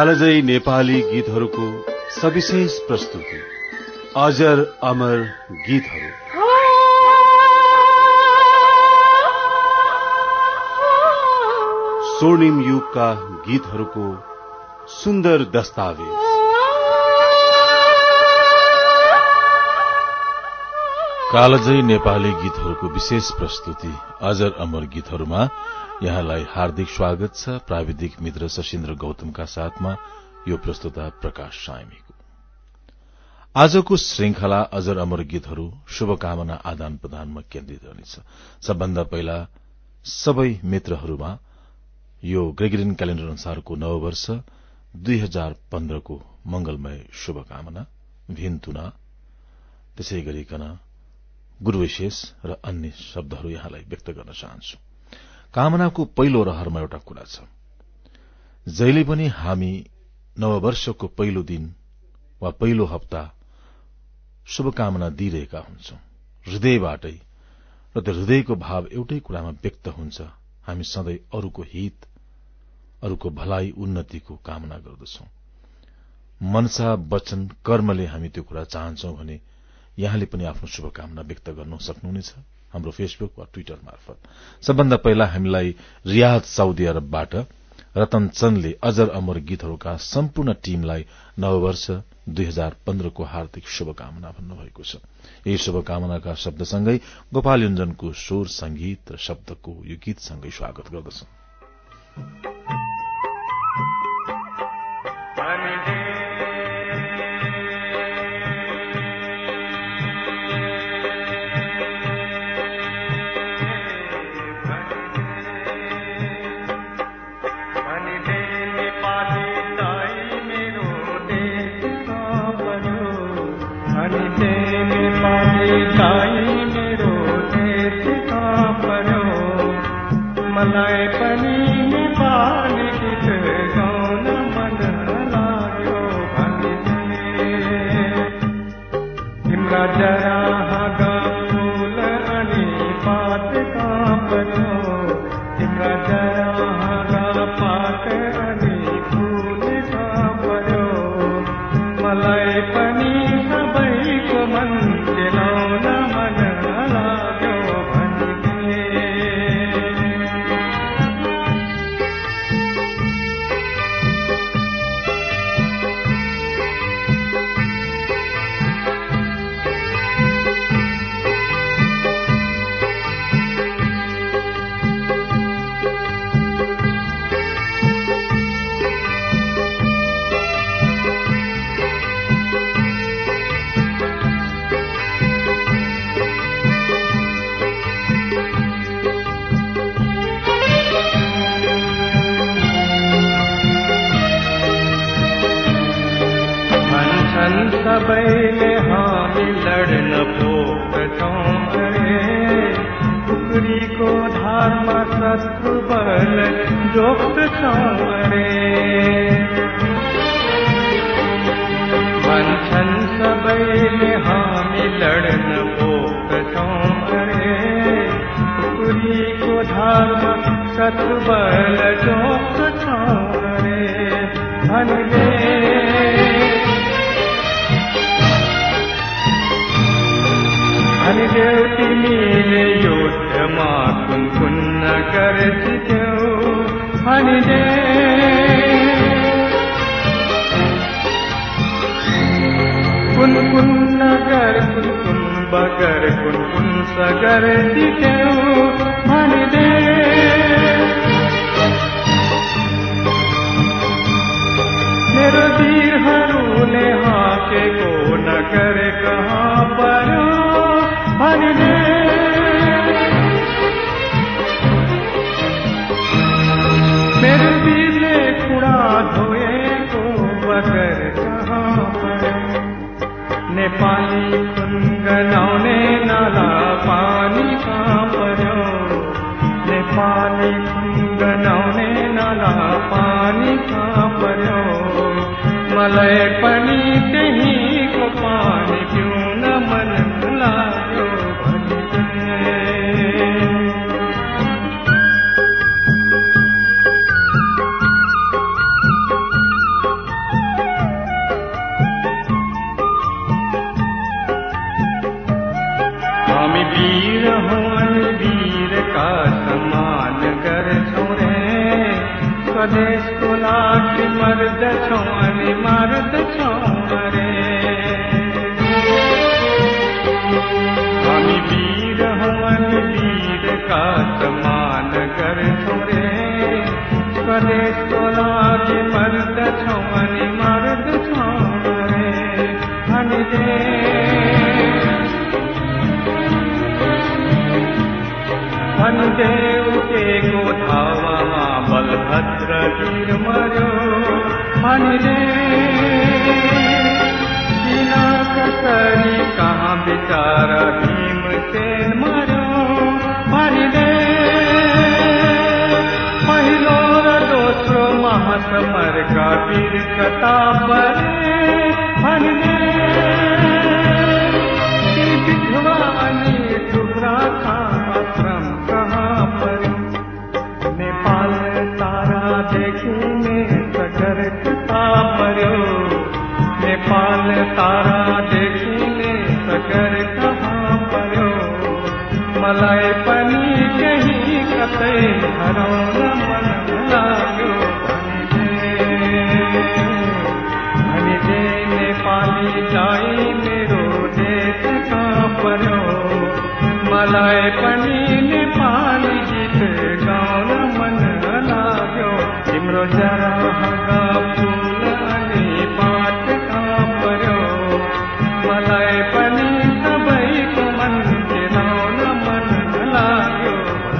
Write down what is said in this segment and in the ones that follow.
कालजयी नेपाली गीतहरूको सविशेष प्रस्तुति अजर अमर गीतहरू। स्वर्णिम युगका गीतहरूको सुन्दर दस्तावेज। कालजयी नेपाली गीतहरूको विशेष प्रस्तुति अजर अमर गीतहरूमा यहाँलाई हार्दिक स्वागत छ। प्राविधिक मित्र शशीन्द्र गौतमका साथमा यो प्रस्तुता प्रकाश सामीको। आजको श्रृंखला अजर अमर गीतहरू शुभकामना आदान प्रदानमा केन्द्रित रहनेछ। सबभन्दा पहिला सबै मित्रहरूमा यो ग्रेगोरियन क्यालेण्डर अनुसारको नववर्ष 2015 को मंगलमय शुभकामना, भिन्तुना, त्यसै गरिकन गुरुविशेष र अन्य शब्दहरू यहाँलाई व्यक्त गर्न चाहन्छु। कामनाको पहिलो रहरमा एउटा कुरा छ, जहिले पनि हामी नववर्षको पहिलो दिन वा पहिलो हप्ता शुभकामना दिइरहेका हुन्छौं हृदयबाटै, र त्यो हृदयको भाव एउटै कुरामा व्यक्त हुन्छ, हामी सधैँ अरूको हित, अरूको भलाइ, उन्नतिको कामना गर्दछौं। मनसा वचन कर्मले हामी त्यो कुरा चाहन्छौं भने यहाँले पनि आफ्नो शुभकामना व्यक्त गर्न सक्नुहुनेछ हाम्रो फेसबुक वा ट्विटर मार्फत। सबभन्दा पहिला हामीलाई रियाद साउदी अरबबाट रतन चन्दले अजर अमर गीतहरूका सम्पूर्ण टीमलाई नववर्ष 2015 को हार्दिक शुभकामना भन्नुभएको छ। यही शुभकामनाका शब्दसँगै गोपाल योञ्जनको स्वर, संगीत र शब्दको यो गीतसँगै स्वागत गर्दछौं। मलाई पनि नेपाली गीत गाउन मन लाग्यो भने तिम्रा जरा हाँगा फूल अनि पात काँप्यो, तिम्रा जरा हाँगा पात अनि फूल काँप्यो, मलाई पनि सबैको मन दिलाउन मन लाग्यो सबैले हामी लड्न पोख्छौं अरे, खुकुरीको धारमा शत्रु बल जोख्छौं अरे। भन्छन् सबैले हामी लड्न पोख्छौं अरे, खुकुरीको धारमा शत्रु बल जोख्छौं अरे। भन्ने देव तिमीले युद्धमा कुन कुन नगर जित्यौ, कुन कुन नगर, कुन कुन बगर, कुन कुन सगर जित्यौ भनिदे। मेरो वीरहरूले हाकेको नगर कहाँ पर्यो भनिदे। मेरो वीरले खुडा धोएको बगर कहाँ पर्यो। नेपाली खुन गनाउने नाला पानी कहाँ पर्यो, नेपाली खुन गनाउने नाला पानी कहाँ पर्यो। मलाई पनि त्यहीको पानी पिउन मन लाग्यो भने। मर्दछौ अनि मर्दछौ रे हामी वीर हौ अनि वीरका समान गर्छौ रे स्वदेशको लागि मर्दछौ अनि मर्दछौ रे अनि देउकेको धावामा बलभद्र वीर मर्यो भनिरे किन कसरी कहाँ बिचारा भीमसेन मर्यो भनिरे पहिलो र दोस्रो महासमरका वीर कता परे भनिरे विधवा अनि टुक्रा आश्रम कहाँ पर्यो नेपाल तारा देखिने सगर कता पर्यो नेपाल तारा देखिने सगर कहाँ पर्यो मलाई पनि केही कतै हराउन मन लाग्यो भनिदे नेपाली जाइ मेरो देश कहाँ पर्यो मलाई पनि नेपाली गीत गाउन मन लाग्यो तिम्रो जरा फूल अनि पात कहाँ पर्यो मलाई पनि सबैको मन खेलाउन मन लाग्यो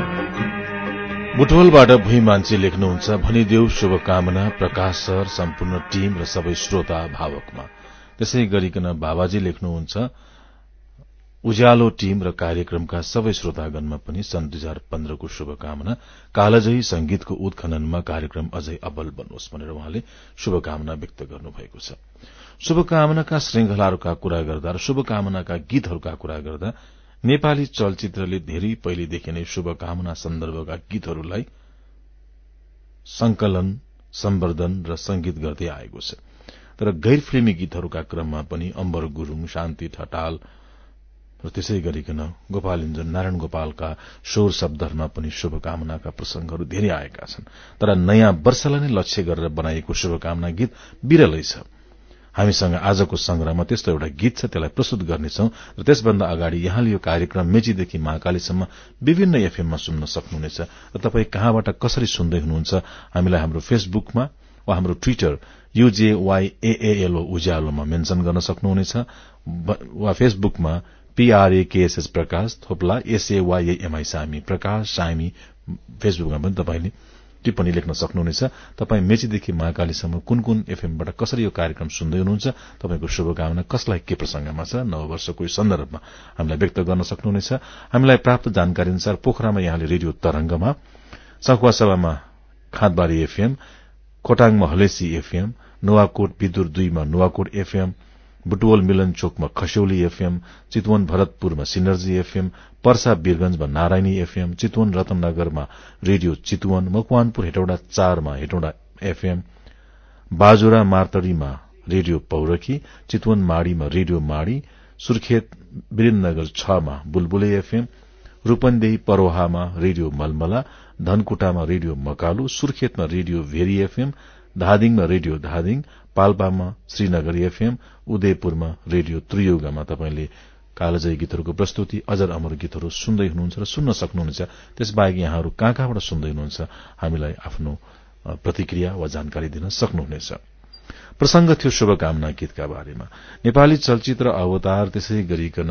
बुटवलबाट भुइँ मान्छे लेख्नुहुन्छ भनिदेऊ शुभकामना प्रकाश सर सम्पूर्ण टीम र सबै श्रोता भावकमा। त्यसै गरिकन बाबाजी लेख्नुहुन्छ उज्यालो टीम र कार्यक्रमका सबै श्रोतागणमा पनि सन् 2015 को शुभकामना कालजयी संगीतको उत्खननमा कार्यक्रम अझै अब्बल बनोस् भनेर उहाँले शुभकामना व्यक्त गर्नुभएको छ। शुभकामनाका श्रृंखलाहरूका कुरा गर्दा र शुभकामनाका गीतहरूका कुरा गर्दा नेपाली चलचित्रले धेरै पहिलेदेखि नै शुभकामना सन्दर्भका गीतहरूलाई संकलन सम्वर्धन र संगीत गर्दै आएको छ। तर गैर फिल्मी गीतहरूका क्रममा पनि अम्बर गुरूङ, शान्ति ठटाल र त्यसै गरिकन गोपालिन्जन नारायण गोपालका स्वर शब्दहरूमा पनि शुभकामनाका प्रसंगहरू धेरै आएका छन्। तर नयाँ वर्षलाई नै लक्ष्य गरेर बनाइएको शुभकामना गीत विरलै छ। हामीसँग आजको संग्रहमा त्यस्तो एउटा गीत छ, त्यसलाई प्रस्तुत गर्नेछौं र त्यसभन्दा अगाडि यहाँले यो कार्यक्रम मेचीदेखि महाकालीसम्म विभिन्न एफएममा सुन्न सक्नुहुनेछ र तपाई कहाँबाट कसरी सुन्दै हुनुहुन्छ हामीलाई हाम्रो फेसबुकमा वा हाम्रो ट्विटर UJYAALO उज्यालोमा मेन्सन गर्न सक्नुहुनेछ वा फेसबुकमा PRAKSS प्रकाश थोप्ला SAYAMI सामी प्रकाश सामी फेसबुकमा पनि तपाईले टिप्पणी लेख्न सक्नुहुनेछ। तपाई मेचीदेखि महाकालीसम्म कुन कुन एफएमबाट कसरी यो कार्यक्रम सुन्दै हुनुहुन्छ, तपाईको शुभकामना कसलाई के प्रसंगमा छ, नववर्षको सन्दर्भमा हामीलाई व्यक्त गर्न सक्नुहुनेछ। हामीलाई प्राप्त जानकारी अनुसार पोखरामा यहाँले रेडियो तरंगमा, सखुवासभामा खाँदबारी एफएम, खोटाङमा हलेसी एफएम, नुवाकोट विदुर 2 मा नुवाकोट एफएम, बुटवल मिलन चोकमा खस्यौली एफएम, चितवन भरतपुरमा सिनर्जी एफएम, पर्सा वीरगंजमा नारायणी एफएम, चितवन रत्नगरमा रेडियो चितवन, मकवानपुर हेटौडा 4 मा हेटौडा एफएम, बाजुरा मार्तडीमा रेडियो पौरखी, चितवन माडीमा रेडियो माडी, सुर्खेत वीरेन्द्रनगर 6 मा बुलबुले एफएम, रूपन्देही परोहामा रेडियो मलमला, धनकुटामा रेडियो मकालु, सुर्खेतमा रेडियो भेरी एफएम, धादिङमा रेडियो धादिङ, पाल्पामा श्रीनगर एफएम, उदयपुरमा रेडियो त्रियुगामा तपाईले कालजयी गीतहरूको प्रस्तुति अजर अमर गीतहरू सुन्दै हुनुहुन्छ र सुन्न सक्नुहुनेछ। त्यसबाहेक यहाँहरू कहाँबाट सुन्दै हुनुहुन्छ हामीलाई आफ्नो प्रतिक्रिया वा जानकारी दिन सक्नुहुनेछ। प्रसंग थियो शुभकामना गीतका बारेमा। नेपाली चलचित्र अवतार, त्यसै गरिकन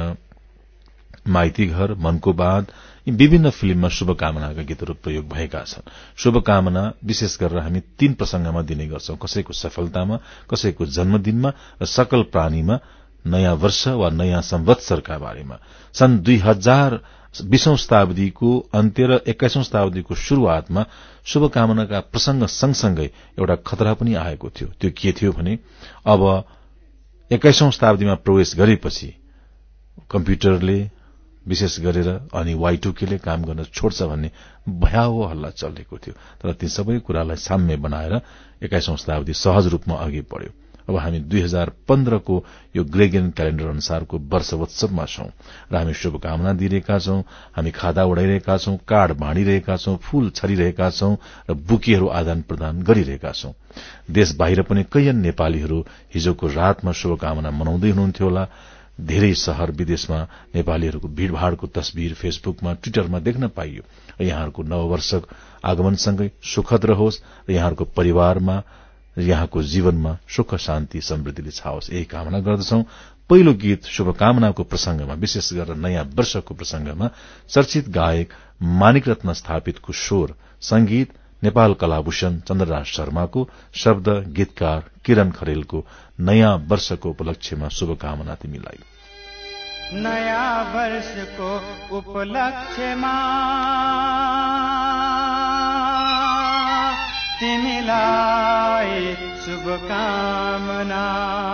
माइती घर, मनको बाँध, यी विभिन्न फिल्ममा शुभकामनाका गीतहरू प्रयोग भएका छन्। शुभकामना विशेष गरेर हामी 3 प्रसंगमा दिने गर्छौं, कसैको सफलतामा, कसैको जन्मदिनमा र सकल प्राणीमा, नयाँ वर्ष वा नयाँ संवत्सरका बारेमा। सन् 2020औं शताब्दीको अन्त्य र 21औं शताब्दीको शुरूआतमा शुभकामनाका प्रसंग सँगसँगै एउटा खतरा पनि आएको थियो। त्यो के थियो भने अब 21औं शताब्दीमा प्रवेश गरेपछि कम्प्युटरले विशेष गरेर अनि Y2K ले काम गर्न छोड्छ भन्ने भयावह हल्ला चलेको थियो। तर ती सबै कुरालाई साम्य बनाएर 21औं शताब्दी सहज रूपमा अघि बढ्यो। अब हामी 2015 को यो ग्रेगोरियन क्यालेण्डर अनुसारको वर्षोत्सवमा छौं र हामी शुभकामना दिइरहेका छौं, हामी खादा उडाइरहेका छौं, कार्ड बाँडिरहेका छौं, फूल छरिरहेका छौं र बुकेहरू आदान प्रदान गरिरहेका छौं। देश बाहिर पनि कैयन नेपालीहरू हिजोको रातमा शुभकामना मनाउँदै हुनुहुन्थ्यो होला। धेरै शहर विदेशमा नेपालीहरूको भीड़भाड़को तस्बिर फेसबुकमा ट्विटरमा देख्न पाइयो। यहाँहरूको नववर्ष आगमनसँगै सुखद रहोस् र यहाँहरूको परिवारमा यहाँको जीवनमा सुख शान्ति समृद्धिले छाओस्, यही कामना गर्दछौं। पहिलो गीत शुभकामनाको प्रसंगमा, विशेष गरेर नयाँ वर्षको प्रसंगमा चर्चित गायक मानिक रत्न स्थापितको स्वर, संगीत नेपाल कलाभूषण चन्द्रराज शर्माको, शब्द गीतकार किरण खरेलको नयाँ वर्षको उपलक्ष्यमा शुभकामना तिमीलाई। नयाँ वर्षको उपलक्ष्यमा तिमीलाई शुभकामना।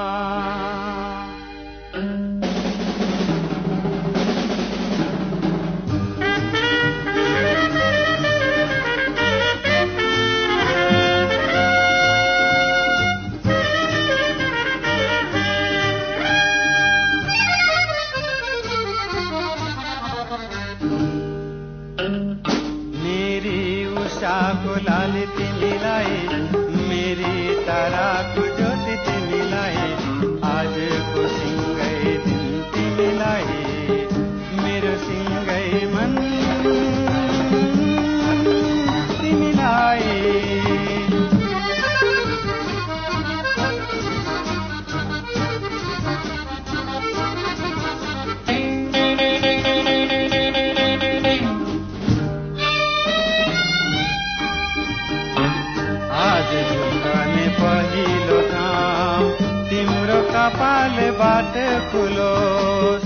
उषाको लाली तिमीलाई, मेरी ताराको ज्योति तिमीलाई, आजको सिंगै दिन तिमीलाई, मेरो सिंगै मन तिमीलाई। पहिलो काम तिम्रो कपालबाट खुलोस्,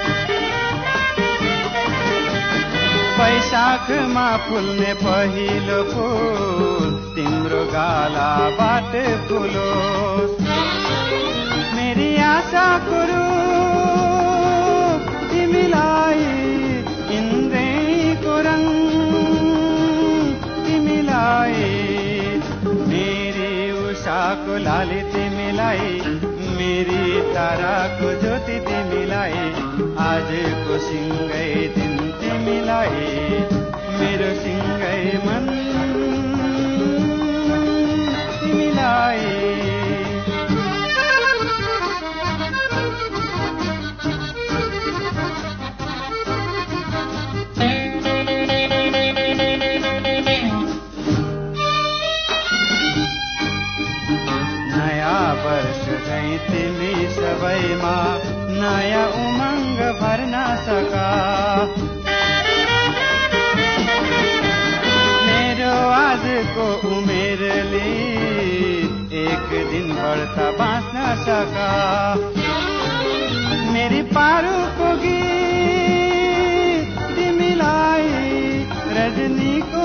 वैशाखमा फुल्ने पहिलो फूल तिम्रो गालाबाट फुलोस्। मेरी आशाको रूप तिमीलाई, इन्द्रेणीको रङ तिमीलाई, उषाको लाली तिमीलाई, मेरी ताराको ज्योति तिमीलाई, आजको सिंगै दिन तिमीलाई, मेरो सिंगै मन तिमीलाई। तिमी सबैमा नयाँ उमङ्ग भर्न सका, मेरो आजको उमेरले एक दिन बढ्ता बाँच्न सका। मेरी पारुको गीत तिमीलाई, रजनीको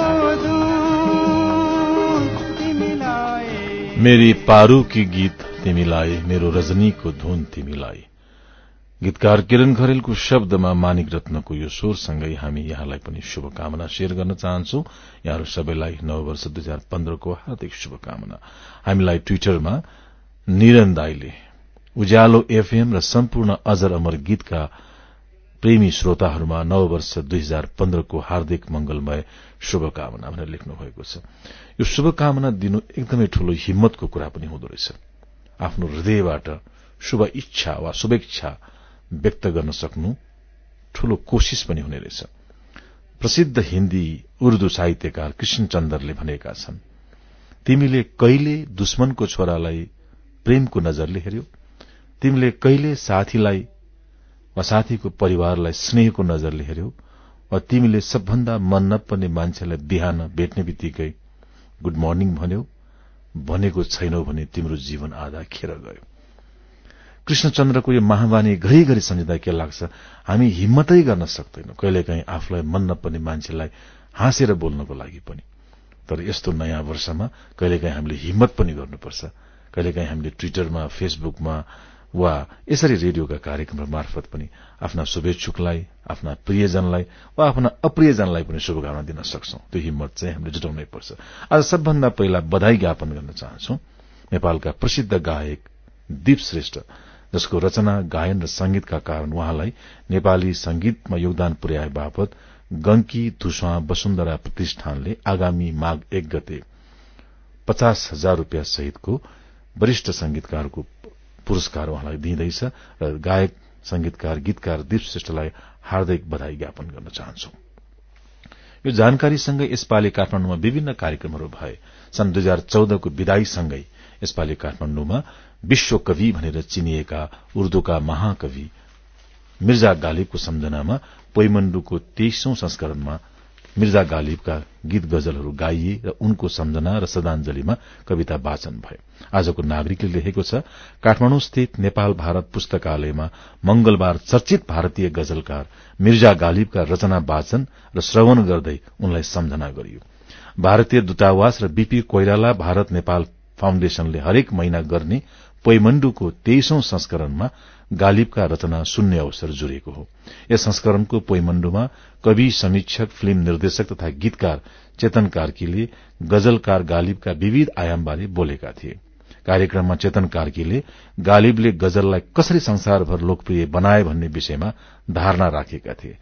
धुन तिमीलाई, मेरी पारू की गीत तिमीलाई, मेरो रजनीको धुन तिमीलाई। गीतकार किरण खरेलको शब्दमा मानिक रत्नको यो स्वरसँगै हामी यहाँलाई पनि शुभकामना शेयर गर्न चाहन्छौ। यहाँहरू सबैलाई नववर्ष 2015 को हार्दिक शुभकामना। हामीलाई ट्विटरमा निरन दाईले उज्यालो एफएम र सम्पूर्ण अजर अमर गीतका प्रेमी श्रोताहरूमा नववर्ष 2015 को हार्दिक मंगलमय शुभकामना भनेर लेख्नु भएको छ। यो शुभकामना दिनु एकदमै ठूलो हिम्मतको कुरा पनि हुँदो रहेछ। आफ्नो हृदयबाट शुभ इच्छा वा शुभेच्छा व्यक्त गर्न सक्नु ठूलो कोशिश पनि हुने रहेछ। प्रसिद्ध हिन्दी उर्दू साहित्यकार कृष्णचन्द्रले भनेका छन्, तिमीले कहिले दुश्मनको छोरालाई प्रेमको नजरले हेर्यौ, तिमीले कहिले साथीलाई वा साथीको परिवारलाई स्नेहको नजरले हेर्यौ, वा तिमीले सबभन्दा मन नपर्ने मान्छेलाई बिहान भेट्ने बित्तिकै गुड मर्निङ भन्यौ, भनेको छैनौ भने तिम्रो जीवन आधा खेर गयो। कृष्णचन्द्रको यो महावाणी घरिघरि सम्झिँदा के लाग्छ, हामी हिम्मतै गर्न सक्दैनौं कहिलेकाहीँ आफूलाई मन नपर्ने मान्छेलाई हाँसेर बोल्नको लागि पनि। तर यस्तो नयाँ वर्षमा कहिलेकाहीँ हामीले हिम्मत पनि गर्नुपर्छ। कहिलेकाहीँ हामीले ट्विटरमा, फेसबुकमा वा यसरी रेडियोका कार्यक्रम मार्फत पनि आफ्ना शुभेच्छुकलाई, आफ्ना प्रियजनलाई वा आफ्ना अप्रियजनलाई पनि शुभकामना दिन सक्छौं। त्यो हिम्मत चाहिँ हामीले जुटाउनै पर्छ। आज सबभन्दा पहिला बधाई ज्ञापन गर्न चाहन्छौं नेपालका प्रसिद्ध गायक दीप श्रेष्ठ, जसको रचना, गायन र संगीतका कारण उहाँलाई नेपाली संगीतमा योगदान पुर्याए बापत गंकी धुस्वा वसुन्धरा प्रतिष्ठानले आगामी माघ 1 गते 50,000 रूपियाँ सहितको वरिष्ठ संगीतकारको पुरस्कार उहाँलाई दिइँदैछ र गायक, संगीतकार, गीतकार दीप श्रेष्ठलाई हार्दिक बधाई ज्ञापन गर्न चाहन्छौ। यो जानकारीसँगै यसपालि काठमाडौँमा विभिन्न कार्यक्रमहरू भए। सन् 2014 को विदाईसँगै यसपालि काठमाडौँमा विश्व कवि भनेर चिनिएका उर्दूका महाकवि मिर्जा गालिबको सम्झनामा पोइमण्डुको 23औं संस्करणमा मिर्जा गालिबका गीत गजलहरू गाइए र उनको सम्झना र श्रद्धाञ्जलीमा कविता वाचन भए। आजको नागरिकले लेखेको छ, काठमाडौँ स्थित नेपाल भारत पुस्तकालयमा मंगलबार चर्चित भारतीय गजलकार मिर्जा गालिबका रचना वाचन र श्रवण गर्दै उनलाई सम्झना गरियो। भारतीय दूतावास र बीपी कोइराला भारत नेपाल फाउन्डेशनले हरेक महिना गर्ने पोइमण्डुको 23औं संस्करणमा गालिबका रचना सुन्ने अवसर जुरेको हो। यस संस्करणको पोइमण्डुमा कवि, समीक्षक, फिल्म निर्देशक तथा गीतकार चेतन कार्कीले गजलकार गालिबका विविध आयामबारे बोलेका थिए। कार्यक्रममा चेतन कार्कीले गालिबले गजललाई कसरी संसारभर लोकप्रिय बनाए भन्ने विषयमा धारणा राखेका थिए।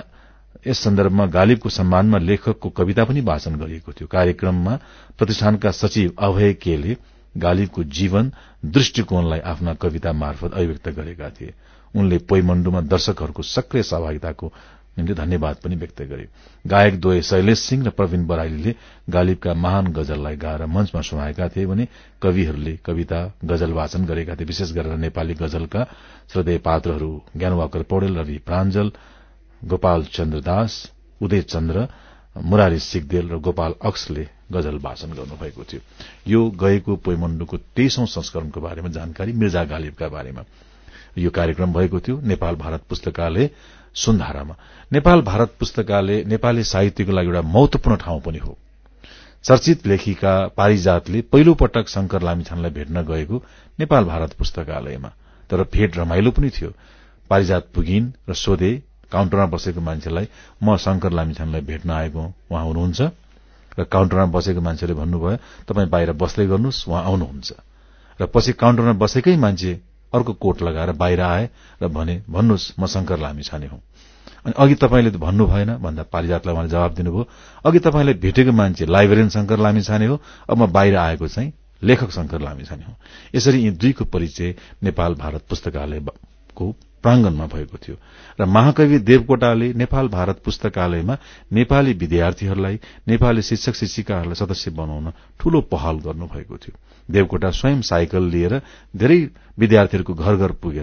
यस सन्दर्भमा गालिबको सम्मानमा लेखकको कविता पनि वाचन गरिएको थियो। कार्यक्रममा प्रतिष्ठानका सचिव अभय केले गालिबको जीवन, दृष्टिकोणलाई आफ्ना कविता मार्फत अभिव्यक्त गरेका थिए। उनले पोइमण्डुमा दर्शकहरूको सक्रिय सहभागिताको निम्ति धन्यवाद पनि व्यक्त गरे। गायक द्वय शैलेश सिंह र प्रवीण बराइलीले गालिबका महान गजललाई गाएर मञ्चमा सुनाएका थिए भने कविहरूले कविता, गजल वाचन गरेका थिए। विशेष गरेर नेपाली गजलका श्रद्धेय पात्रहरू ज्ञानवाकर पौडेल, रवि प्राञ्जल, गोपाल चन्द्र दास, उदय चन्द्र, मुरारी सिगदेल र गोपाल अक्सले गजल वाचन गर्नुभएको थियो। यो गएको पोइमण्डुको 23औं संस्करणको बारेमा जानकारी मिर्जा गालिबका बारेमा यो कार्यक्रम भएको थियो नेपाल भारत पुस्तकालय सुन्धारामा। नेपाल भारत पुस्तकालय नेपाली साहित्यको लागि एउटा महत्वपूर्ण ठाउँ पनि हो। चर्चित लेखिका पारिजातले पहिलो पटक शंकर लामिछानेलाई भेट्न गएको नेपाल भारत पुस्तकालयमा, तर भेट रमाइलो पनि थियो। पारिजात पुगिन र सोधे काउन्टरमा बसेको मान्छेलाई, म शंकर लामिछानेलाई भेट्न आएको, उहाँ हुनुहुन्छ? र काउन्टरमा बसेको मान्छेले भन्नुभयो, तपाईँ बाहिर बस्दै गर्नुहोस्, उहाँ आउनुहुन्छ। र पछि काउन्टरमा बसेकै मान्छे अर्को कोट लगाएर बाहिर आए र भने, भन्नुहोस् म शंकर लामिछाने हुँ। अनि अघि तपाईँले त भन्नु भएन भन्दा पारिजातलाई उहाँले जवाब दिनुभयो, अघि तपाईँले भेटेको मान्छे लाइब्रेरियन शंकर लामिछाने हो, अब म बाहिर आएको चाहिँ लेखक शंकर लामिछाने हो। यसरी यी दुईको परिचय नेपाल भारत पुस्तकालयको प्रांगणमा भएको थियो र महाकवि देवकोटाले नेपाल भारत पुस्तकालयमा नेपाली विद्यार्थीहरूलाई, नेपाली शिक्षक शिक्षिकाहरूलाई सदस्य बनाउन ठूलो पहल गर्नुभएको थियो। देवकोटा स्वयं साइकल लिएर धेरै विद्यार्थीहरूको घर घर पुगेर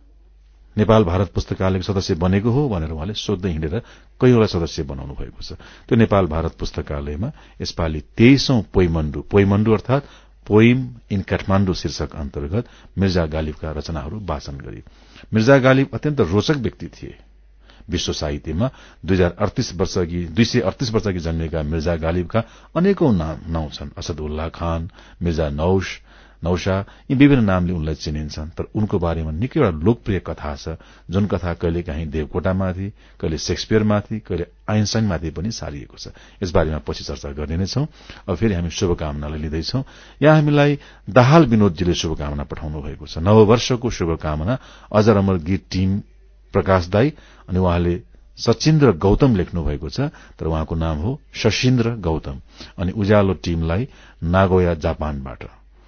नेपाल भारत पुस्तकालयको सदस्य बनेको हो भनेर उहाँले सोध्दै हिँडेर कयौंलाई सदस्य बनाउनु भएको छ। त्यो नेपाल भारत पुस्तकालयमा यसपालि 23औं पोइमण्डु अर्थात पोइम इन काठमाण्डु शीर्षक अन्तर्गत मिर्जा गालिबका रचनाहरू वाचन गरे। मिर्जा गालिब अत्यन्त रोचक व्यक्ति थिए। विश्व साहित्यमा 238 वर्षकी जन्मेका मिर्जा गालिबका अनेकौं नाउँ छन्। असदुल्लाह खान, मिर्जा नौशा, यी विभिन्न नामले उनलाई चिनिन्छन्। तर उनको बारेमा निकै एउटा लोकप्रिय कथा छ, जुन कथा कहिलेकाहीँ देवकोटामाथि, कहिले शेक्सपियरमाथि, कहिले आइन्स्टाइनमाथि पनि सारिएको छ। यसबारेमा पछि चर्चा गर्ने नै छौं। अब फेरि हामी शुभकामनालाई लिँदैछौं। यहाँ हामीलाई दाहाल विनोदजीले शुभकामना पठाउनु भएको छ। नववर्षको शुभकामना अजर अमर गीत टीम प्रकाश दाई अनि उहाँले सचिन्द्र गौतम लेख्नु भएको छ, तर उहाँको नाम हो शशीन्द्र गौतम। अनि उज्यालो टीमलाई नागोया जापानबाट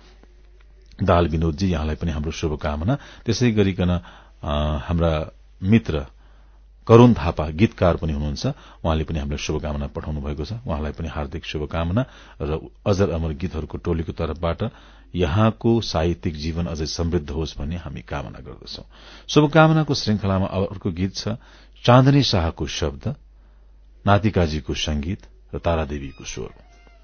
दाहाल विनोदजी, यहाँलाई पनि हाम्रो शुभकामना। त्यसै गरिकन हाम्रा मित्र करुण थापा गीतकार पनि हुनुहुन्छ, उहाँले पनि हामीलाई शुभकामना पठाउनु भएको छ। उहाँलाई पनि हार्दिक शुभकामना र अजर अमर गीतहरूको टोलीको तर्फबाट यहाँको साहित्यिक जीवन अझै समृद्ध होस् भन्ने हामी कामना गर्दछौं। शुभकामनाको श्रृंखलामा अर्को गीत छ, चाँदनी शाहको शब्द, नातिकाजीको संगीत र तारादेवीको स्वर।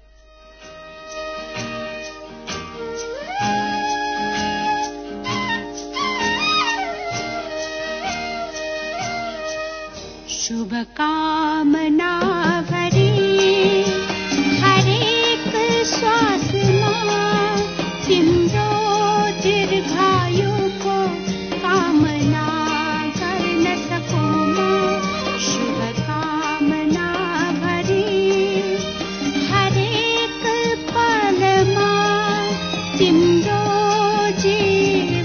शुभकामना भरी हरेक श्वासमा तिम्रो दीर्घायुको कामना गर्न सकूं म। शुभकामना भरी हरेक पलमा तिम्रो जीवनमा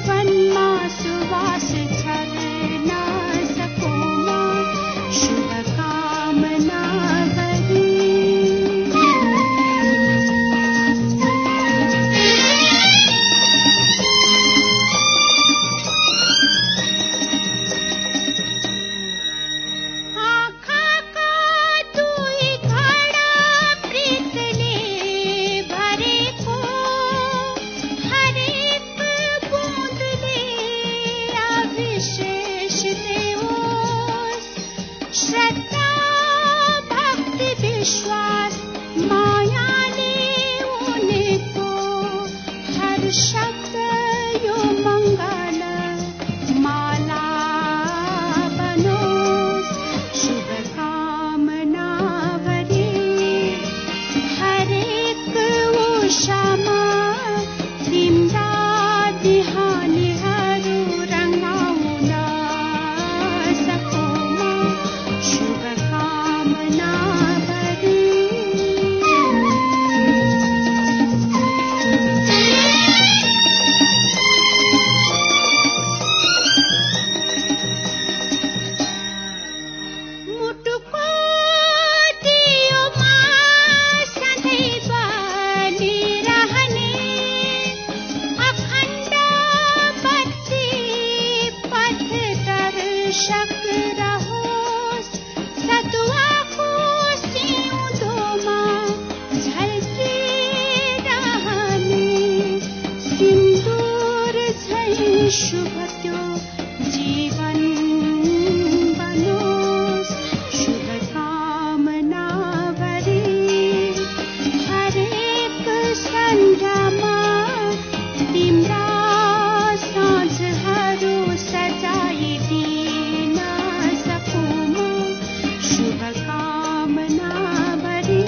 पोषक रहोस् सतुवाको सिउँदोमा झल्किरहने सिन्दूर झैं शुभ त्यो जीवन बनोस् शुभकामना भरी हरेक सन्ध्यामा तिम्रा साँझहरू सजाइदिन सकूँ म शुभकामना भरी।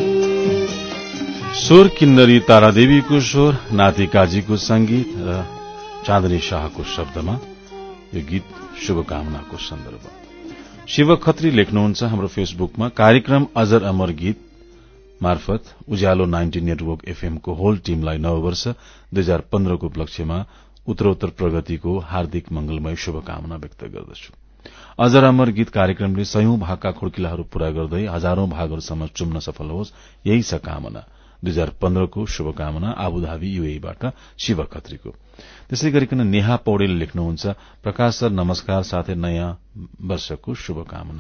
स्वर किन्नरी तारादेवीको स्वर, नाति काजीको संगीत र चाँदनी शाहको शब्दमा यो गीत शुभकामनाको सन्दर्भ। शिव खत्री लेख्नुहुन्छ हाम्रो फेसबुकमा, कार्यक्रम अजर अमर गीत मार्फत उज्यालो 90 नेटवर्क एफएम को होल टीमलाई नववर्ष 2015 को उपलक्ष्यमा उत्तरोत्तर प्रगतिको हार्दिक मंगलमय शुभकामना व्यक्त गर्दछु। अजर अमर गीत कार्यक्रमले सयौं भागका खुड्किलाहरू पूरा गर्दै हजारौं भागहरूसम्म चुम्न सफल होस्, यही छ कामना। 2015 को शुभकामना आबुधाबी यूएईबाट शिव खत्रीको। त्यसै गरिकन नेहा पौडेल लेख्नुहुन्छ, प्रकाश सर नमस्कार, साथै नयाँ वर्षको शुभकामना।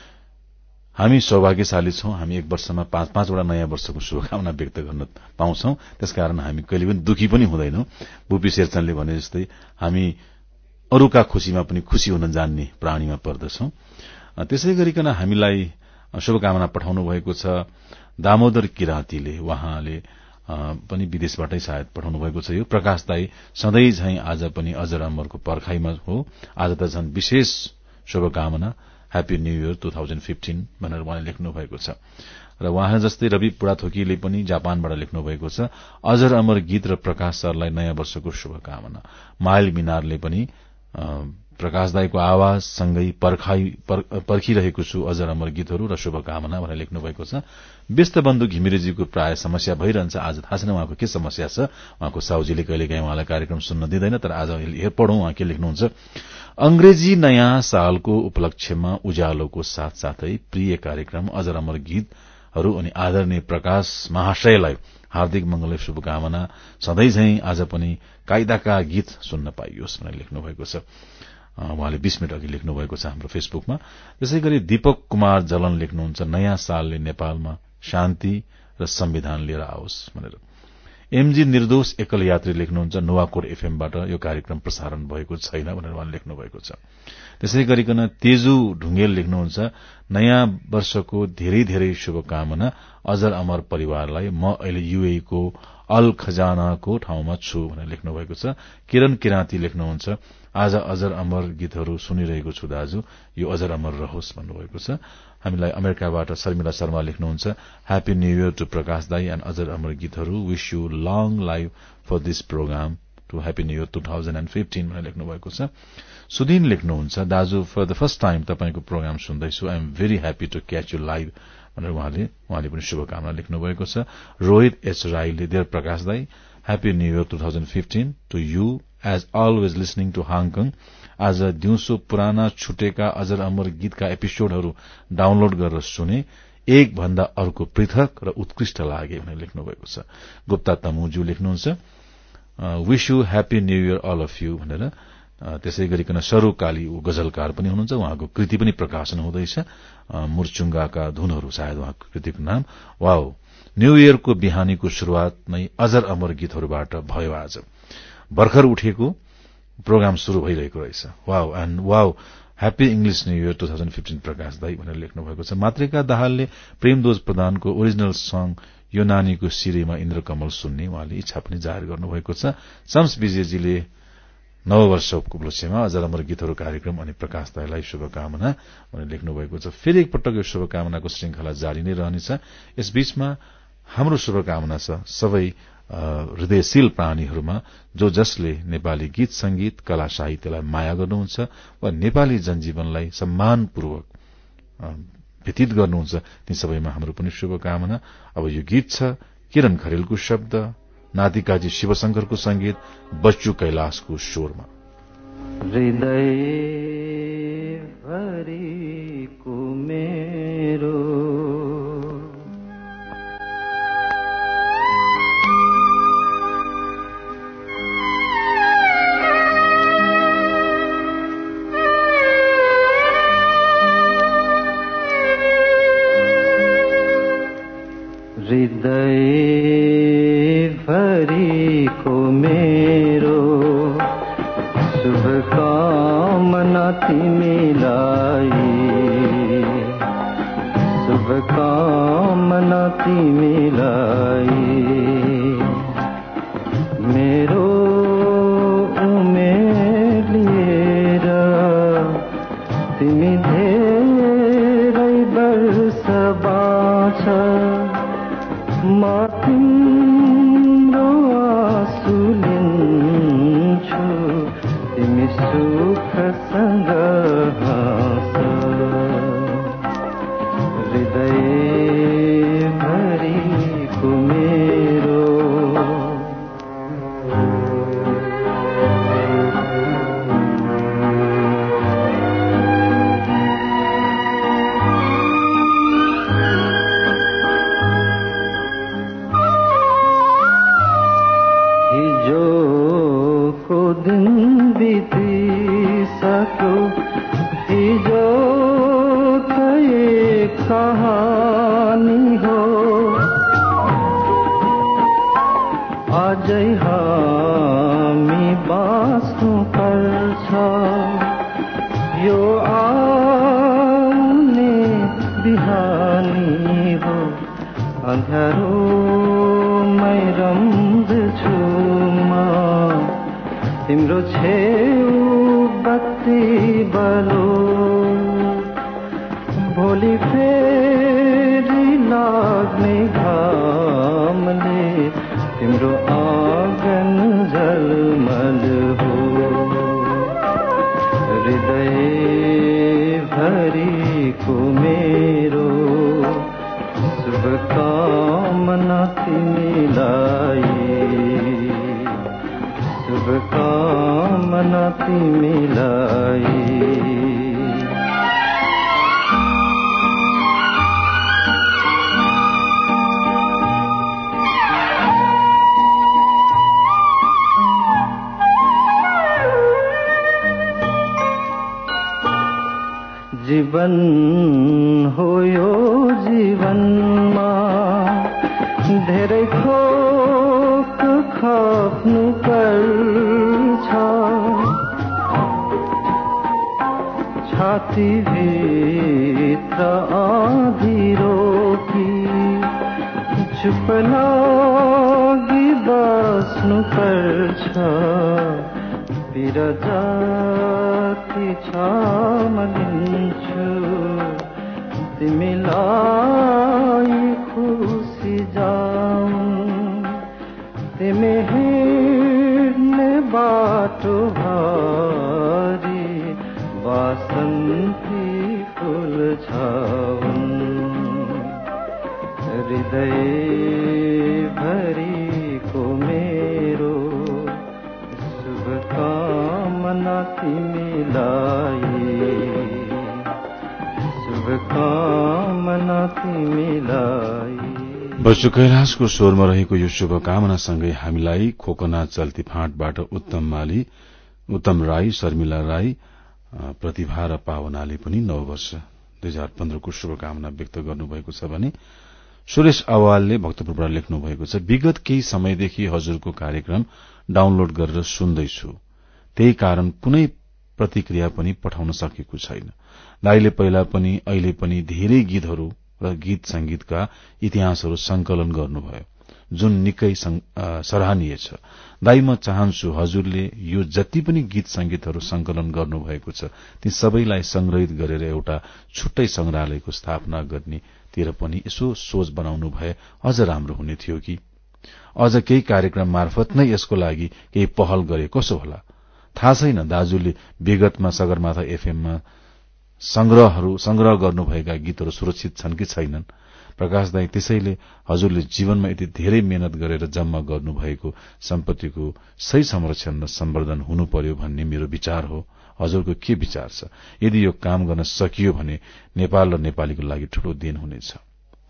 हामी सौभाग्यशाली छौं, हामी एक वर्षमा 5-5 वटा नयाँ वर्षको शुभकामना व्यक्त गर्न पाउँछौं। त्यसकारण हामी कहिले पनि दुखी पनि हुँदैनौं। बुपी शेरचनले भने जस्तै हामी अरूका खुशीमा पनि खुशी हुन जान्ने प्राणीमा पर्दछौं। त्यसै गरिकन हामीलाई शुभकामना पठाउनु भएको छ दामोदर किराँतीले, उहाँले पनि विदेशबाटै सायद पठाउनु भएको छ। यो प्रकाश दाई सधैँ झैं आज पनि अजर अमरको पर्खाइमा हो, आज त झन् विशेष शुभकामना, ह्यापी न्यू इयर 2015 भनेर उहाँले लेख्नु भएको छ। र उहाँ जस्तै रवि पुराथोकीले पनि जापानबाट लेख्नु भएको छ, अजर अमर गीत र प्रकाश सरलाई नयाँ वर्षको शुभकामना। माइल मिनारले पनि प्रकाश दाईको आवाज सँगै पर्खिरहेको छु अजर अमर गीतहरू र शुभकामना भनेर लेख्नु भएको छ। व्यस्त बन्धु घिमिरेजीको प्राय समस्या भइरहन्छ, आज थाहा छैन उहाँको के समस्या छ। उहाँको साउजीले कहिलेकाहीँ उहाँलाई कार्यक्रम सुन्न दिँदैन, तर आज पढौं उहाँ के लेख्नुहुन्छ। अंग्रेजी नयाँ सालको उपलक्ष्यमा उज्यालोको साथसाथै प्रिय कार्यक्रम अजर अमर गीतहरू अनि आदरणीय प्रकाश महाशयलाई हार्दिक मंगल शुभकामना। सधैँ झैं आज पनि कायदाका गीत सुन्न पाइयोस् भनेर लेख्नु भएको छ। उहाँले 20 मिनट अघि लेख्नु भएको छ हाम्रो फेसबुकमा। त्यसै गरी दीपक कुमार जलन लेख्नुहुन्छ, नयाँ सालले नेपालमा शान्ति र संविधान लिएर आओस् भनेर। एमजी निर्दोष एकल यात्री लेख्नुहुन्छ, नुवाकोट एफएमबाट यो कार्यक्रम प्रसारण भएको छैन भनेर उहाँले लेख्नु भएको छ। त्यसै गरिकन तेजु ढुङ्गेल लेख्नुहुन्छ, नयाँ वर्षको धेरै धेरै शुभकामना अजर अमर परिवारलाई। म अहिले यूएई को अल खजानाको ठाउँमा छु भनेर लेख्नु भएको छ। किरण किराँती लेख्नुहुन्छ, आज अजर अमर गीतहरू सुनिरहेको छु दाजु, यो अजर अमर रहोस् भन्नुभएको छ। हामीलाई अमेरिकाबाट शर्मिला शर्मा लेख्नुहुन्छ, happy new year to Prakash दाई एन्ड अजर अमर गीतहरू, wish you long life for this program to happy new year 2015 भनेर लेख्नु भएको छ। सुदिन लेख्नुहुन्छ, दाजु फर द फर्स्ट टाइम तपाईको प्रोग्राम सुन्दैछु, I am very happy to catch you live भनेर उहाँले पनि शुभकामना लेख्नु भएको छ। रोहित एच राईले, देयर प्रकाश दाई, happy new year 2015 to you as always listening to Hong Kong. आज दिउँसो पुराना छुटेका अजर अमर गीतका एपिसोडहरू डाउनलोड गरेर सुने, एक भन्दा अर्को पृथक र उत्कृष्ट लागे भनेर लेख्नु भएको छ। गुप्ता तमुजु लेख्नुहुन्छ, wish you happy new year all of you भनेर। त्यसै गरिकन सरू काली गजलकार पनि हुनुहुन्छ, उहाँको कृति पनि प्रकाशन हुँदैछ, मुर्चुङ्गाका धुनहरू सायद उहाँको कृतिको नाम। वाओ, न्यू इयरको बिहानीको शुरूआत नै अजर अमर गीतहरूबाट भयो। आज भर्खर उठेको प्रोग्राम शुरू भइरहेको रहेछ। Wow and wow, happy English new year 2015 Prakash दाई भनेर लेख्नु भएको छ। मातृका दाहालले प्रेमदोज प्रधानको ओरिजिनल सङ यो नानीको सिरेमा इन्द्रकमल सुन्ने उहाँले इच्छा पनि जाहेर गर्नुभएको छ। शम्स विजयजीले नववर्षको उपलक्ष्यमा अजर अमर गीतहरू कार्यक्रम अनि प्रकाश दाईलाई शुभकामना भनेर लेख्नु भएको छ। फेरि एकपटक यो शुभकामनाको श्रृंखला जारी नै रहनेछ। यसबीचमा हाम्रो शुभकामना छ सबै हृदयशील प्राणीहरूमा, जो जसले नेपाली गीत संगीत कला साहित्यलाई माया गर्नुहुन्छ वा नेपाली जनजीवनलाई सम्मानपूर्वक व्यतीत गर्नुहुन्छ, ती सबैमा हाम्रो पनि शुभकामना। अब यो गीत छ किरण खरेलको शब्द, नातिकाजी शिवशंकरको संगीत, बच्चु कैलाशको स्वरमा। हृदय भरिको मेरो को मेरो शुभकामना तिमीलाई, शुभकामना तिमीलाई। मेरो उमेर लिएर तिमी धेरै वर्ष बाँच, म तिम्रो आँसु लिन्छु, तिमी सुखसँग हाँस। हृदयभरिको मेरो हिजोको दिन बितिसक्यो, हिजो कहानी हो, अझै हामी बाँच्नु पर्छ। यो आउने बिहानी हो, अँध्यारोमै रम्झछु म, तिम्रो छेउ बत्ती बलो। भोलि फेरि लाग्ने घामले तिम्रो आँगन झलमल हो। हृदयभरिको मेरो शुभकामना तिमीलाई, शुभकामना तिमीलाई। जीवन हो यो जीवनमा धेरै थोक खप्नु पर्छ, छातीभित्र आँधी रोकी चुप लागि बस्नु पर्छ। पीडा जति छ म लिन्छु, तिमीलाई खुसी जाऊँ, तिमी हिँड्ने बाटो भरि वासन्ती फुल छाउन्। हृदयभरिको मेरो शुभकामना तिमीलाई, शुभकामना तिमीलाई। बच्चु कैलाशको स्वरमा रहेको यो शुभकामनासँगै हामीलाई खोकना चल्ती फाँटबाट उत्तम राई, शर्मिला राई, प्रतिभा र पावनाले पनि नव वर्ष 2015 को शुभकामना व्यक्त गर्नुभएको छ भने सुरेश अवालले भक्तपुरबाट लेख्नु भएको छ, विगत केही समयदेखि हजुरको कार्यक्रम डाउनलोड गरेर सुन्दैछु, त्यही कारण कुनै प्रतिक्रिया पनि पठाउन सकेको छैन। दाइले पहिला पनि अहिले पनि धेरै गीतहरू र गीत संगीतका इतिहासहरू संकलन गर्नुभयो, जुन निकै सराहनीय छ। दाइ, म चाहन्छु हजुरले यो जति पनि गीत संगीतहरू संकलन गर्नुभएको छ ती सबैलाई संग्रहित गरेर एउटा छुट्टै संग्रहालयको स्थापना गर्नेतिर पनि यसो सोच बनाउनु भए अझ राम्रो हुने थियो कि अझ केही कार्यक्रम मार्फत नै यसको लागि केही पहल गरे कसो होला। थाहा छैन दाजुले विगतमा सगरमाथा एफएममा संग्रह गर्नुभएका गीतहरू सुरक्षित छन् कि छैनन्। प्रकाश दाई, त्यसैले हजुरले जीवनमा यति धेरै मेहनत गरेर जम्मा गर्नुभएको सम्पत्तिको सही संरक्षण र सम्वर्धन हुनु पर्यो भन्ने मेरो विचार हो। हजुरको के विचार छ? यदि यो काम गर्न सकियो भने नेपाल र नेपालीको लागि ठूलो देन हुनेछ।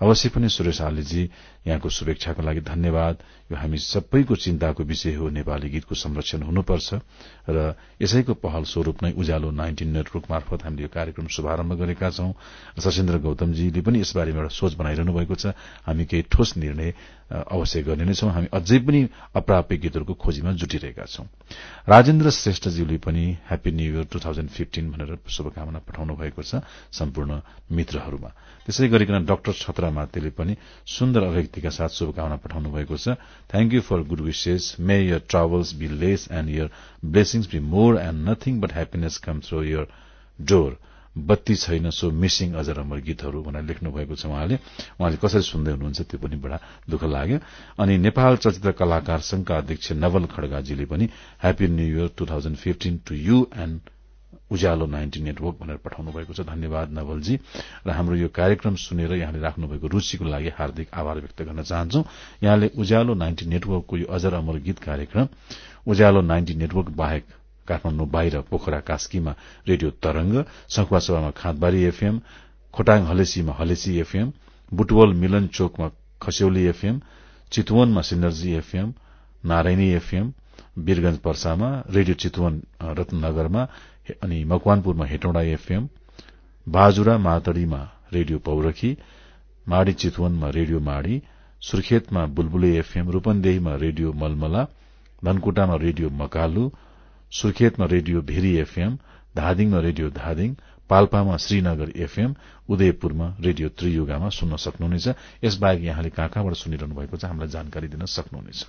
अवश्य पनि सुरेश आलेजी यहाँको शुभेच्छाको लागि धन्यवाद। यो हामी सबैको चिन्ताको विषय हो, नेपाली गीतको संरक्षण हुनुपर्छ र यसैको पहल स्वरूप नै उज्यालो 19 नेटवर्क मार्फत हामीले यो कार्यक्रम शुभारम्भ गरेका छौं। सशिन्द्र गौतमजीले पनि यसबारेमा एउटा सोच बनाइरहनु भएको छ। हामी केही ठोस निर्णय अवश्य गर्ने नै छौं। हामी अझै पनि अप्राप्य गीतहरूको खोजीमा जुटिरहेका छौं। राजेन्द्र श्रेष्ठज्यूले पनि ह्यापी न्यू इयर 2015 भनेर शुभकामना पठाउनु भएको छ सम्पूर्ण मित्रहरूमा। त्यसै गरिकन डाक्टर छत्रा मातेले पनि सुन्दर अभिव्यक्तिका साथ शुभकामना पठाउनु भएको छ। Thank you for good wishes, may your travels be less and your blessings be more and nothing but happiness come through your door. बत्ती छैन सो मिसिङ अजर अमर गीतहरू भनेर लेख्नु भएको छ। उहाँले कसरी सुन्दै हुनुहुन्छ त्यो पनि बडा दुःख लाग्यो। अनि नेपाल चलचित्र कलाकार संघका अध्यक्ष नवल खड्गाजीले पनि happy new year 2015 to you and Ujyaalo 19 network भनेर पठाउनु भएको छ। धन्यवाद नवलजी। र हाम्रो यो कार्यक्रम सुनेर यहाँले राख्नुभएको रुचिको लागि हार्दिक आभार व्यक्त गर्न चाहन्छौं। यहाँले उज्यालो 19 नेटवर्कको यो अजर अमर गीत कार्यक्रम उज्यालो 19 नेटवर्क बाहेक काठमाडौँ बाहिर पोखरा कास्कीमा रेडियो तरंग, सखुवासभामा खाँदबारी एफएम, खोटाङ हलेसीमा हलेसी एफएम, बुटवल मिलन चोकमा खस्यौली एफएम, चितवनमा synergy FM, Narayani FM, Birgunj पर्सामा रेडियो चितवन रत्नगरमा अनि मकवानपुरमा हेटौँडा एफएम, बाजुरा मातडीमा रेडियो पौरखी, माडी चितवनमा रेडियो माडी, सुर्खेतमा बुलबुले एफएम, रूपन्देहीमा रेडियो मलमला, धनकुटामा रेडियो मकालु, सुर्खेतमा रेडियो भेरी एफएम, धादिङमा रेडियो धादिङ, पाल्पामा श्रीनगर एफएम, उदयपुरमा रेडियो त्रियुगामा सुन्न सक्नुहुनेछ। यसबाहेक यहाँले कहाँबाट सुनिरहनु भएको छ हामीलाई जानकारी दिन सक्नुहुनेछ।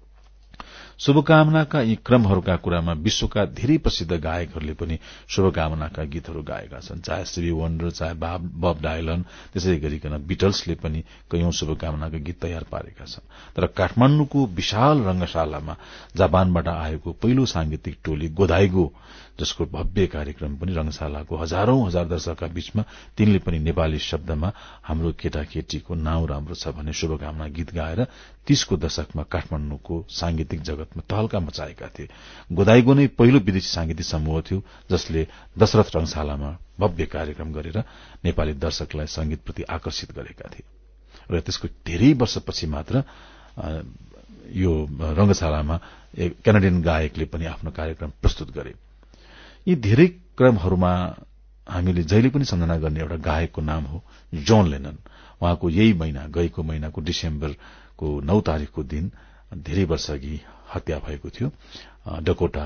शुभकामनाका यी क्रमहरूका कुरामा विश्वका धेरै प्रसिद्ध गायकहरूले पनि शुभकामनाका गीतहरू गाएका छन्। चाहे स्टिभी वन्डर, चाहे बब डायलन, त्यसै गरिकन बिटल्सले पनि कयौं शुभकामनाका गीत तयार पारेका छन्। तर काठमाडौँको विशाल रंगशालामा जापानबाट आएको पहिलो सांगीतिक टोली गोदाइगो, जसको भव्य कार्यक्रम पनि रंगशालाको हजार दर्शकका बीचमा तिनले पनि नेपाली शब्दमा हाम्रो केटाकेटीको नाउँ राम्रो छ भन्ने शुभकामना गीत गाएर 30 को दशकमा काठमाडौँको सांगीतिक जगतमा तहल्का मचाएका थिए। गोदाइगो नै पहिलो विदेशी सांगीतिक समूह थियो जसले दशरथ रंगशालामा भव्य कार्यक्रम गरेर नेपाली दर्शकलाई संगीतप्रति आकर्षित गरेका थिए। र त्यसको धेरै वर्षपछि मात्र यो रंगशालामा एक क्यानाडियन गायकले पनि आफ्नो कार्यक्रम प्रस्तुत गरे। यी धेरै क्रमहरूमा हामीले जहिले पनि सम्झना गर्ने एउटा गायकको नाम हो जोन लेनन। उहाँको यही महिना, गएको महिनाको डिसेम्बरको 9 तारिकको दिन धेरै वर्ष अघि हत्या भएको थियो डकोटा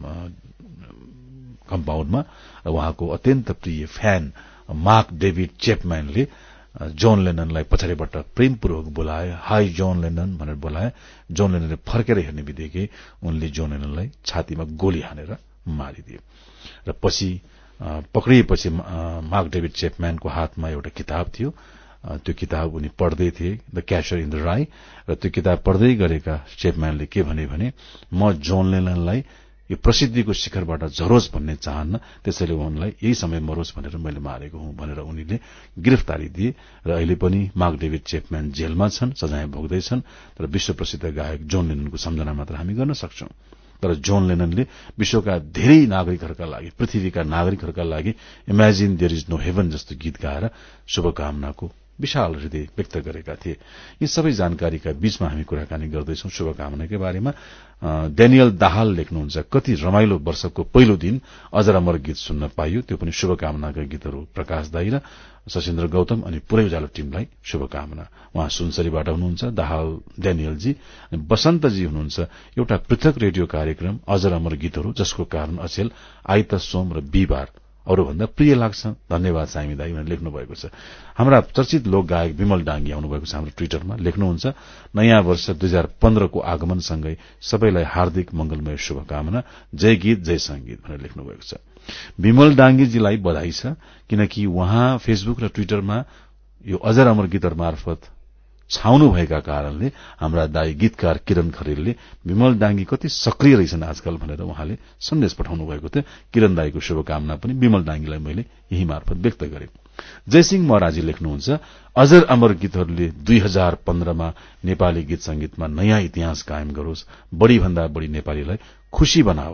कम्पाउन्डमा। उहाँको अत्यन्त प्रिय फ्यान मार्क डेभिड चेपम्यानले जोन लेननलाई पछाडिबाट प्रेमपूर्वक बोलाए, हाई जोन लेनन भनेर बोलाए। जोन लेननले फर्केर हेर्ने बित्तिकै उनले जोन लेननलाई छातीमा गोली हानेर मारिदिए। र पछि पक्रिएपछि मार्क डेभिड चेपम्यानको हातमा एउटा किताब थियो। त्यो किताब उनी पढ्दै थिए, the catcher in the rye. र त्यो किताब पढ्दै गरेका चेपम्यानले के भने म जोन लेननलाई यो प्रसिद्धिको शिखरबाट झरोस् भन्ने चाहन्न, त्यसैले उनलाई यही समय मरोस् भनेर मैले मारेको हुँ भनेर उनीले गिरफ्तारी दिए। र अहिले पनि मार्क डेभिड चेपम्यान जेलमा छन्, सजाय भोग्दैछन्। तर विश्व प्रसिद्ध गायक जोन लेननको सम्झना मात्र हामी गर्न सक्छौं। तर जोन लेननले विश्वका धेरै नागरिकहरूका लागि, पृथ्वीका नागरिकहरूका लागि imagine there is no heaven जस्तो गीत गाएर शुभकामनाको विशाल हृदय व्यक्त गरेका थिए। यी सबै जानकारीका बीचमा हामी कुराकानी गर्दैछौं शुभकामनाकै बारेमा। डेनियल दाहाल लेख्नुहुन्छ, कति रमाइलो वर्षको पहिलो दिन अजर अमर गीत सुन्न पाइयो, त्यो पनि शुभकामनाका गीतहरू प्रकाश दाई र सशिन्द्र गौतम अनि पुरै उज्यालो टीमलाई शुभकामना। उहाँ सुनसरीबाट हुनुहुन्छ दाहाल डेनियलजी। बसन्तजी हुनुहुन्छ, एउटा पृथक रेडियो कार्यक्रम अजर अमर गीतहरू जसको कारण अचेल आइतबार, सोम र बिहिबार अरूभन्दा प्रिय लाग्छ। धन्यवाद सामी दाई भनेर लेख्नु भएको छ। हाम्रा चर्चित लोक गायक विमल डांगी आउनु भएको छ हाम्रो ट्विटरमा, लेख्नुहुन्छ, नयाँ वर्ष 2015 को आगमनसँगै सबैलाई हार्दिक मंगलमय शुभकामना, जय गीत जय संगीत भनेर लेख्नु भएको छ। विमल डांगीजीलाई बधाई छ, किनकि उहाँ फेसबुक र ट्विटरमा यो अजर अमर गीतहरु मार्फत छाउनु भएका कारणले हाम्रा दाई गीतकार किरण खरेलले विमल डांगी कति सक्रिय रहेछन् आजकल भनेर उहाँले सन्देश पठाउनु भएको थियो। किरण दाईको शुभकामना पनि विमल डांगीलाई मैले यही मार्फत व्यक्त गरे। जयसिंह महराजी लेख्नुहुन्छ, अजर अमर गीतहरूले 2015 मा नेपाली गीत संगीतमा नयाँ इतिहास कायम गरोस्, बढ़ी भन्दा बढ़ी नेपालीलाई खुशी बनाओस्,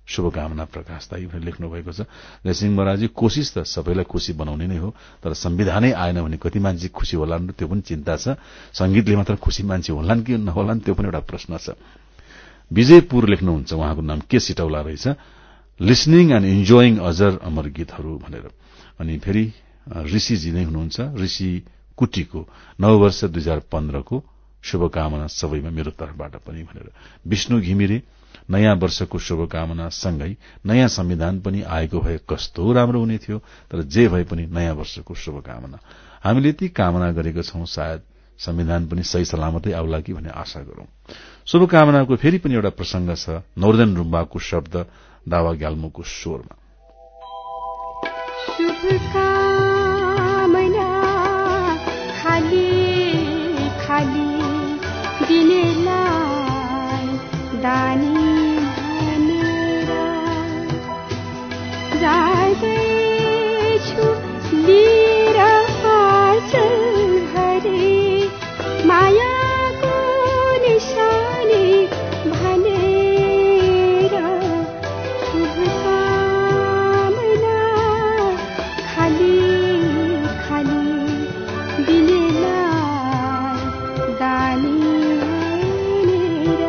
शुभकामना प्रकाश दाई भनेर लेख्नु भएको छ। जयसिंह बराजी, कोशिश त सबैलाई खुशी बनाउने नै हो, तर संविधानै आएन भने कति मान्छे खुशी होलान् त्यो पनि चिन्ता छ। संगीतले मात्र खुशी मान्छे होलान् कि नहोलान् त्यो पनि एउटा प्रश्न छ। विजयपुर लेख्नुहुन्छ, उहाँको नाम के सिटौला रहेछ, लिसनिङ एन्ड इन्जोइङ अजर अमर गीतहरू भनेर। अनि फेरि ऋषिजी नै हुनुहुन्छ, ऋषि कुटीको नववर्ष 2015 को शुभकामना सबैमा मेरो तर्फबाट पनि भनेर। विष्णु घिमिरे, नयाँ वर्षको शुभकामना सँगै नयाँ संविधान पनि आएको भए कस्तो राम्रो हुने थियो, तर जे भए पनि नयाँ वर्षको शुभकामना। हामीले यति कामना गरेका छौं, सायद संविधान पनि सही सलामतै आउला कि भन्ने आशा गरौं। शुभकामनाको फेरि पनि एउटा प्रसंग छ, नोर्दन रुम्बाको शब्द दावा ग्याल्मोको स्वरमा। शुभकामना खाली खाली दिनेलाई दानी भनेर जाँदैछु लिएर आँचल भरि मायाको निशानी भनेर। शुभकामना खाली खाली दिनेलाई दानी भनेर।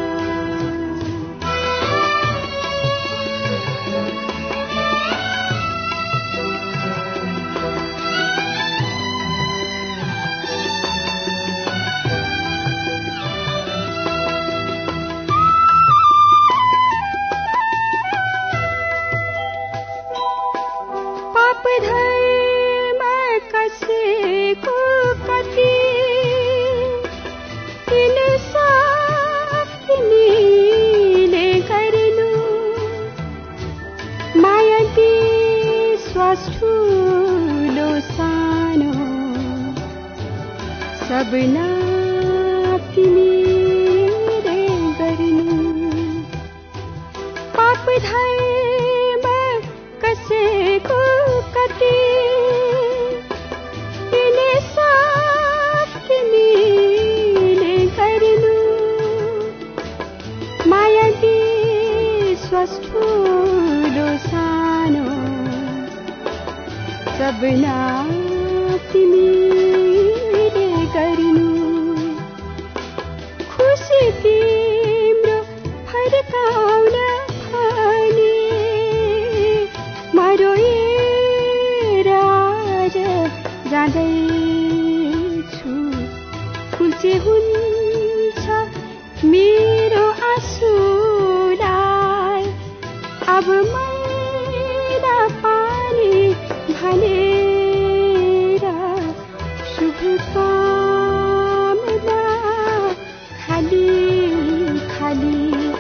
पाप धर्म कसैको कति इन्साफ तिमीले गर्नु। माया विश्वास ठुलो सानो सब नाप तिमीले गर्नु। पाप धर्म कसैको कति इन्साफ तिमीले गर्नु। माया विश्वास ठुलो सानो सब नाप तिमीले गर्नु। खुसी तिम्रो फर्काउन भने मरोएर आज जाँदैछु। फुल्चे हुन्छ मेरो आँसुलाई अब मैला पानी भनेर। शुभकामना खाली खाली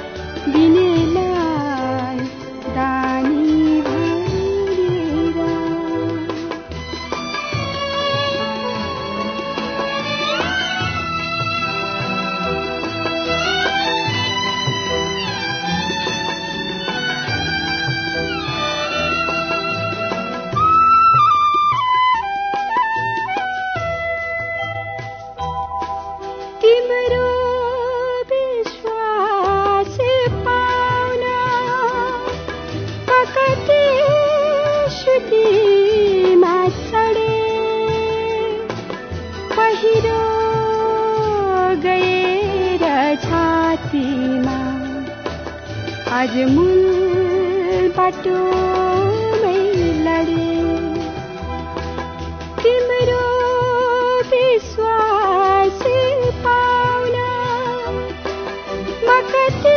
दिनेलाई दानी भनेर। तिम्रो विश्वास पाउन कति सुतीमा चढे। पहिरो गएर छातीमा आज मूल बाटोमै लडे। तिम्रो विश्वास पाउन म कति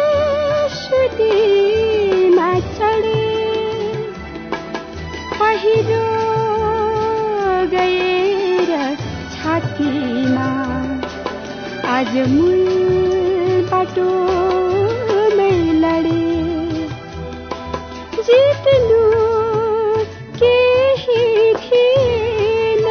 सुतीमा चढे। पहिरो गएर छातीमा आज मूल बाटोमै लडे। जित्नु केही थिएन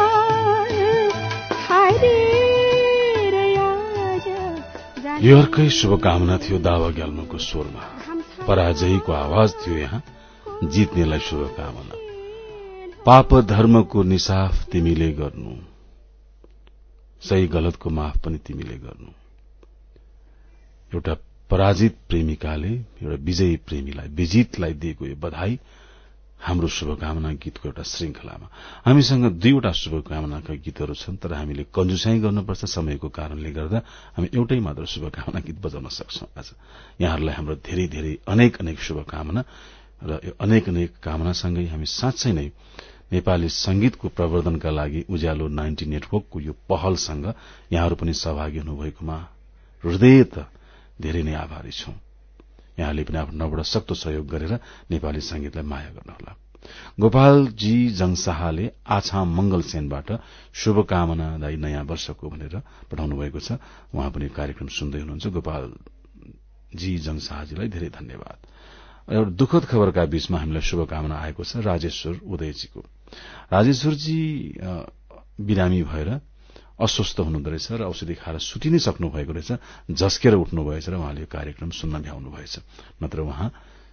हारेर आज यो अर्कै शुभकामना थियो दावा ग्याल्मोको स्वरमा। पराजयीको आवाज थियो यहाँ, जित्नेलाई शुभकामना। पाप धर्मको निसाफ तिमीले गर्नु, सही गलतको माफ पनि तिमीले गर्नु। एउटा पराजित प्रेमिकाले एउटा विजयी प्रेमीलाई विजितलाई दिएको यो बधाई हाम्रो शुभकामना गीतको एउटा श्रृंखलामा। हामीसँग 2वटा शुभकामनाका गीतहरू छन्, तर हामीले कन्जुसाई गर्नुपर्छ समयको कारणले गर्दा हामी एउटै मात्र शुभकामना गीत बजाउन सक्छौं। आज यहाँहरूलाई हाम्रो धेरै धेरै अनेक अनेक शुभकामना र यो अनेक अनेक कामनासँगै हामी साँच्चै नै नेपाली संगीतको प्रवर्धनका लागि उज्यालो 90 नेटवर्कको यो पहलसँग यहाँहरू पनि सहभागी हुनुभएकोमा हृदयत धेरै नै आभारी छौं। यहाँले पनि आफ्नो नबड सक्दो सहयोग गरेर नेपाली संगीतलाई माया गर्नुहोला। गोपालजी जङसाहाले आछाम मंगल सेनबाट शुभकामनादायी नयाँ वर्षको भनेर पठाउनु भएको छ। उहाँ पनि कार्यक्रम सुन्दै हुनुहुन्छ। गोपालजी जङसाहाजीलाई धेरै धन्यवाद। एउटा दुःखद खबरका बीचमा हामीलाई शुभकामना आएको छ राजेश्वर उदयजीको। राजेश्वरजी बिरामी भएर अस्वस्थ हुनुहुँदो रहेछ र औषधि खाएर सुति नै सक्नु भएको रहेछ। झस्केर उठ्नु भएछ र उहाँले यो कार्यक्रम सुन्न भ्याउनु भएछ, नत्र उहाँ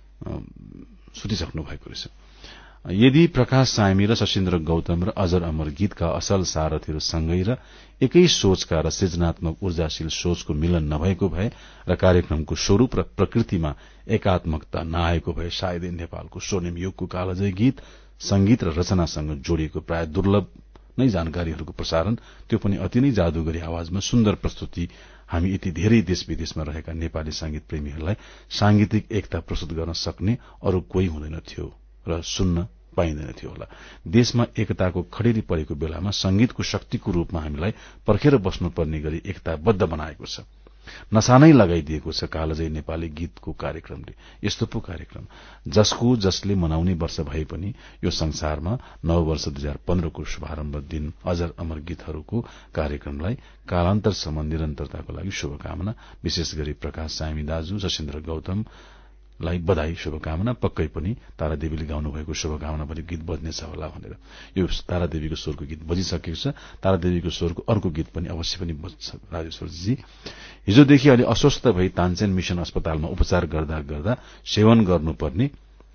सुतिसक्नु भएको रहेछ। यदि प्रकाश सामी र सशिन्द्र गौतम र अजर अमर गीतका असल सारथीहरू सँगै र एकै सोचका र सृजनात्मक ऊर्जाशील सोचको मिलन नभएको भए र कार्यक्रमको स्वरूप र प्रकृतिमा एकात्मकता नआएको भए सायदै नेपालको स्वर्णिम युगको कालजयी गीत संगीत र रचनासँग जोडिएको प्राय दुर्लभ नै जानकारीहरूको प्रसारण, त्यो पनि अति नै जादुगरी आवाजमा सुन्दर प्रस्तुति हामी यति धेरै देश विदेशमा रहेका नेपाली संगीत प्रेमीहरूलाई सांगीतिक एकता प्रस्तुत गर्न सक्ने अरू कोही हुँदैन थियो र सुन्न पाइँदैन थियो होला। देशमा एकताको खडेरी परेको बेलामा संगीतको शक्तिको रूपमा हामीलाई पर्खेर बस्नुपर्ने गरी एकताबद्ध बनाएको छ। नसानै लगाइदिएको छ कालजयी नेपाली गीतको कार्यक्रमले। यस्तो पो कार्यक्रम जसले मनाउने वर्ष भए पनि यो संसारमा नव वर्ष 2015 को शुभारम्भ दिन अजर अमर गीतहरूको कार्यक्रमलाई कालान्तरसम्म निरन्तरताको लागि शुभकामना। विशेष गरी प्रकाश सामी दाजु, सशिन्द्र गौतमलाई बधाई, शुभकामना। पक्कै पनि तारादेवीले गाउनु भएको शुभकामना पनि गीत बज्नेछ होला भनेर यो तारादेवीको स्वरको गीत बजिसकेको छ। तारादेवीको स्वरको अर्को गीत पनि अवश्य पनि बज्छ। राजेश्वरजी हिजोदेखि अलि अस्वस्थ भई तानसेन मिशन अस्पतालमा उपचार गर्दा गर्दा सेवन गर्नुपर्ने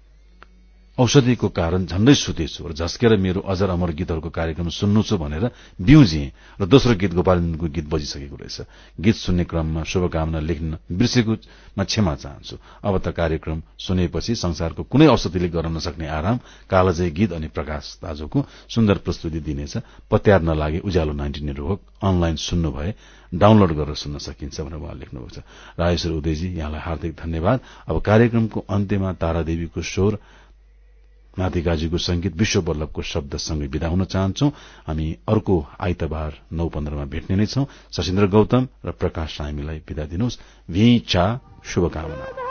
औषधिको कारण झण्डै सुतेछु र झस्केर मेरो अजर अमर गीतहरूको कार्यक्रम सुन्नु छु भनेर बिउजिए र दोस्रो गीत गोपालजीको गीत बजिसकेको रहेछ। गीत सुन्ने क्रममा शुभकामना लेख्न बिर्सेकोमा क्षमा चाहन्छु। अब त कार्यक्रम सुनेपछि संसारको कुनै औषधिले गर्न नसक्ने आराम कालजयी गीत अनि प्रकाश दाजुको सुन्दर प्रस्तुति दिनेछ। पत्यार नलागे उज्यालो 90 नेटवर्क अनलाइन सुन्नु भए डाउनलोड गरेर सुन्न सकिन्छ भनेर उहाँ लेख्नुभएको छ। राजेश्वर उदयजी, यहाँलाई हार्दिक धन्यवाद। अब कार्यक्रमको अन्त्यमा तारादेवीको स्वर, नातिकाजीको संगीत, विश्व वल्लभको शब्दसँगै विदा हुन चाहन्छौं। हामी अर्को आइतबार 9:15 मा भेट्ने नै छौं। सशिन्द्र गौतम र प्रकाश सामीलाई विदा दिनुहोस्। शुभकामना।